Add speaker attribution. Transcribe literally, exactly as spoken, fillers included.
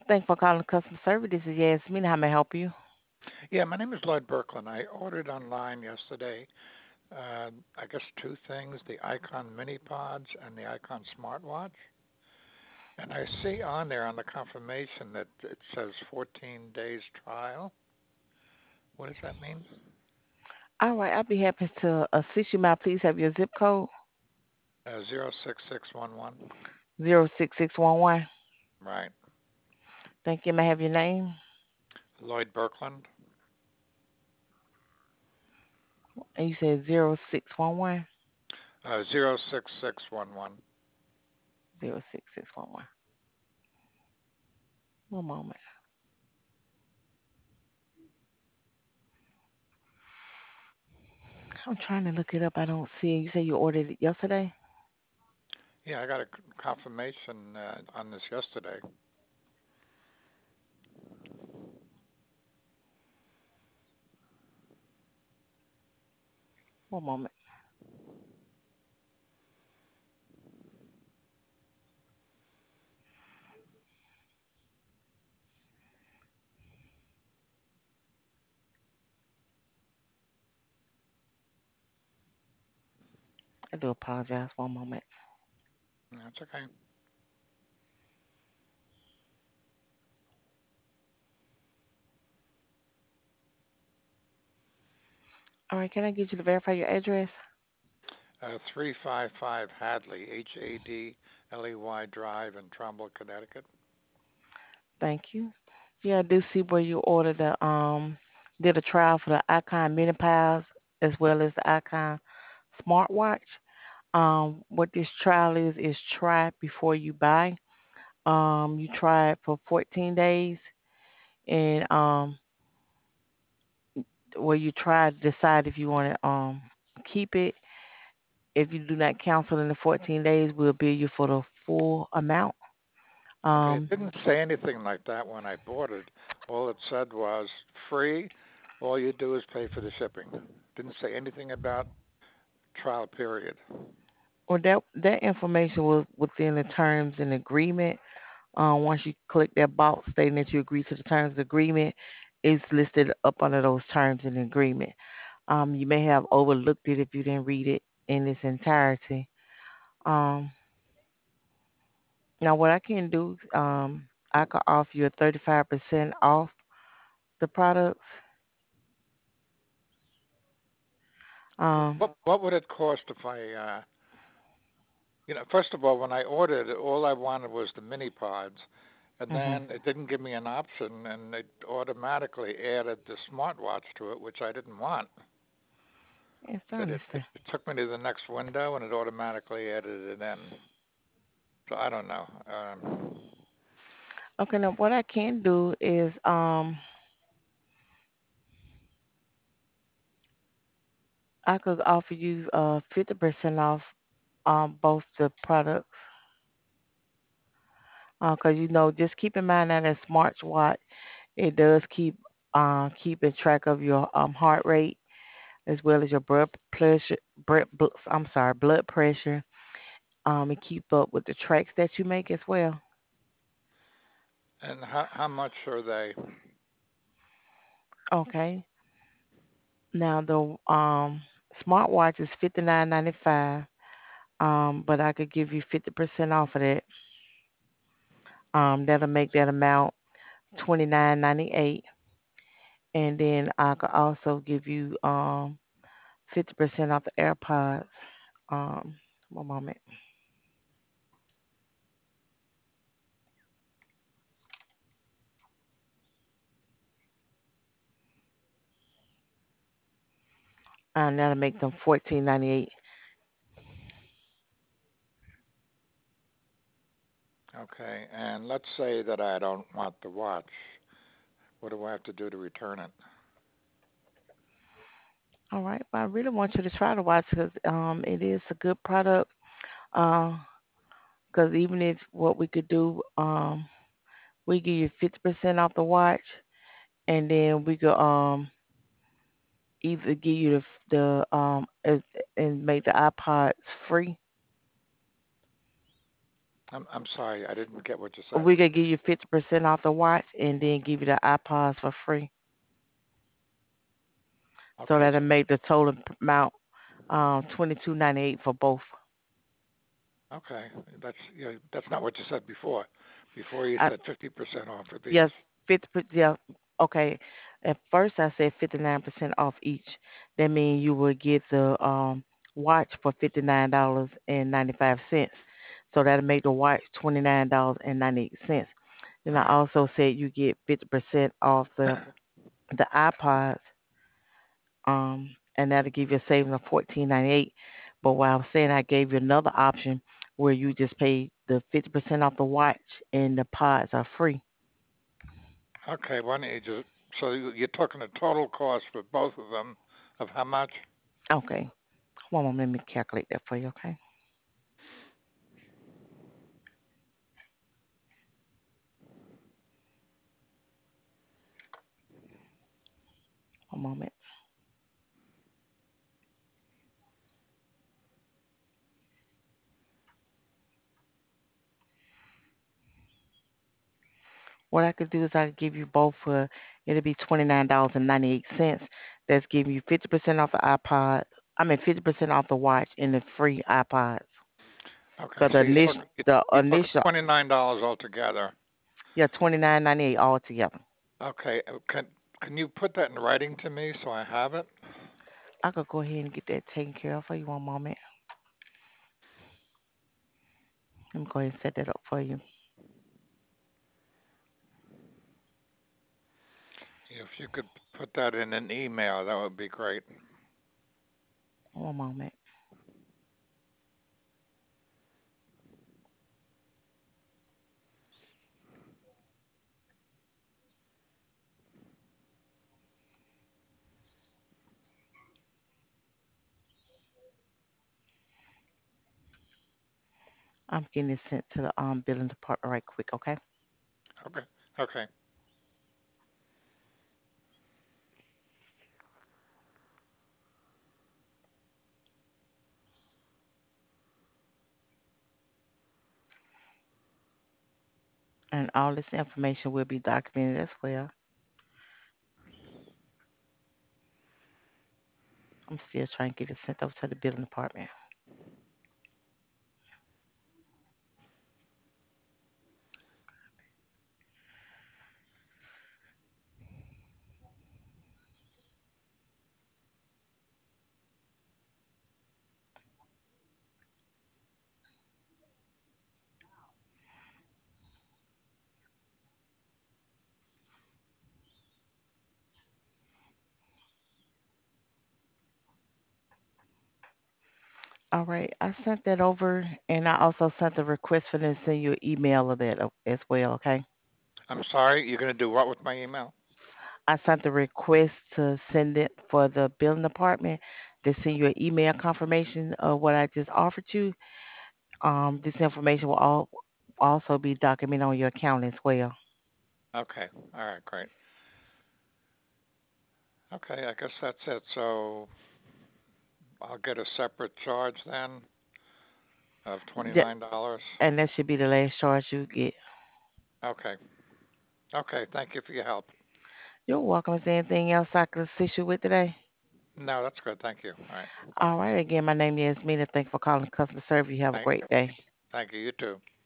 Speaker 1: Thank for calling customer service. This is Yasmin. How may I help you?
Speaker 2: Yeah, my name is Lloyd Berkland. I ordered online yesterday, uh, I guess two things, the Icon Mini Pods and the Icon Smartwatch. And I see on there on the confirmation that it says fourteen days trial. What does that mean?
Speaker 1: All right, I'll be happy to assist you. May I please have your zip code?
Speaker 2: Uh, zero six six one one.
Speaker 1: Zero six six one one.
Speaker 2: Right.
Speaker 1: Thank you. May I have your name?
Speaker 2: Lloyd Berkland.
Speaker 1: And you said zero six one one.
Speaker 2: Uh, zero six six one one.
Speaker 1: Zero six six one one. One moment. I'm trying to look it up. I don't see it. You said you ordered it yesterday?
Speaker 2: Yeah, I got a c- confirmation uh, on this yesterday.
Speaker 1: One moment. I do apologize. One moment.
Speaker 2: That's okay.
Speaker 1: All right, can I get you to verify your address?
Speaker 2: Uh, three five five Hadley, H A D L E Y Drive in Trumbull, Connecticut.
Speaker 1: Thank you. Yeah, I do see where you ordered the um did a trial for the Icon Mini Piles as well as the Icon Smartwatch. Um, what this trial is is try before you buy. Um, you try it for fourteen days, and um, where you try to decide if you want to um keep it. If you do not cancel in the fourteen days, we'll bill you for the full amount.
Speaker 2: Okay, it
Speaker 1: Um,
Speaker 2: didn't say anything like that when I bought it. All it said was free. All you do is pay for the shipping. Didn't say anything about trial period.
Speaker 1: or that that information was within the terms and agreement. Um, once you click that box stating that you agree to the terms of agreement, it's listed up under those terms and agreement. Um, you may have overlooked it if you didn't read it in its entirety. Um, Now, what I can do, um, I can offer you a thirty-five percent off the products. Um,
Speaker 2: What what would it cost if I, uh, you know, first of all, when I ordered it, all I wanted was the mini pods, and
Speaker 1: mhm.
Speaker 2: then it didn't give me an option, and it automatically added the smartwatch to it, which I didn't want.
Speaker 1: Yes, I
Speaker 2: It, it, it
Speaker 1: understand.
Speaker 2: it took me to the next window, and it automatically added it in. So I don't know. Um,
Speaker 1: Okay, now what I can do is um, I could offer you uh fifty percent off um both the products. Uh, 'cause you know, just keep in mind that a smartwatch it does keep uh keeping track of your um heart rate as well as your blood pressure. Blood, I'm sorry, blood pressure. Um, and keep up with the tracks that you make as well.
Speaker 2: and how how much are they?
Speaker 1: Okay. Now the um smartwatch is fifty nine ninety five. Um, but I could give you fifty percent off of that. Um, that'll make that amount twenty nine ninety eight. And then I could also give you um fifty percent off the AirPods. Um, one moment. And that'll make them fourteen ninety eight.
Speaker 2: Okay, and let's say that I don't want the watch. What do I have to do to return it?
Speaker 1: All right, but I really want you to try to watch because um it is a good product. Uh, because even if what we could do, um, we give you fifty percent off the watch, and then we could um either give you the the um and, and make the iPods free.
Speaker 2: I'm I'm sorry, I didn't get what you said.
Speaker 1: We could give you fifty percent off the watch and then give you the iPods for free. So
Speaker 2: Okay,
Speaker 1: that'll
Speaker 2: so
Speaker 1: make the total amount um twenty two ninety eight for both.
Speaker 2: okay, that's yeah, that's not what you said before. Before you
Speaker 1: I,
Speaker 2: said fifty percent off for these.
Speaker 1: yes, fifty per- yeah, okay. At first I said fifty nine percent off each. That means you will get the um watch for fifty nine dollars and ninety five cents. So that'll make the watch twenty nine dollars and ninety eight cents. Then
Speaker 2: All
Speaker 1: I
Speaker 2: right.
Speaker 1: also said you get fifty percent off the the iPods, um, and that'll give you a saving of fourteen ninety eight. But what I'm saying, I gave you another option where you just pay the fifty percent off the watch and the pods are free.
Speaker 2: Okay, why don't you just so you- you're talking a total cost for both of them of how much?
Speaker 1: Okay, one moment, let me calculate that for you. Okay, one moment. What I could do is I could give you both for it'll be twenty nine dollars and ninety eight cents. That's giving you fifty percent off the iPod. I mean fifty percent off the watch and the free iPods.
Speaker 2: Okay,
Speaker 1: Cause the
Speaker 2: so you're
Speaker 1: initial
Speaker 2: talking you're,
Speaker 1: the
Speaker 2: you're talking
Speaker 1: initial
Speaker 2: twenty nine dollars altogether.
Speaker 1: yeah twenty nine ninety eight all together.
Speaker 2: Okay, uh, can can you put that in writing to me so I have it?
Speaker 1: I could go ahead and get that taken care of for you one moment. Let me go ahead and set that up for you.
Speaker 2: If you could put that in an email, that would be great.
Speaker 1: One moment. I'm getting it sent to the um billing department right quick, okay?
Speaker 2: Okay, okay.
Speaker 1: And all this information will be documented as well. I'm still trying to get it sent over to the billing department. All right, I sent that over, and I also sent the request for them to send you an email of that uh, as well, okay?
Speaker 2: I'm sorry, you're gonna do what with my email?
Speaker 1: I sent the request to send it for the billing department to send you an email confirmation of what I just offered you. Um, this information will all also be documented on your account as well.
Speaker 2: Okay, all right, great. Okay, I guess that's it. So I'll get a separate charge then of
Speaker 1: Yeah,
Speaker 2: twenty-nine dollars.
Speaker 1: and that should be the last charge you get.
Speaker 2: Okay, okay. Thank you for your help.
Speaker 1: You're welcome. Is there anything else I could assist you with today?
Speaker 2: No, that's good. Thank you. All right.
Speaker 1: All right. Again, my name is Mina. Thank you for calling customer service. You have a
Speaker 2: Thank,
Speaker 1: great day.
Speaker 2: thank you. You too.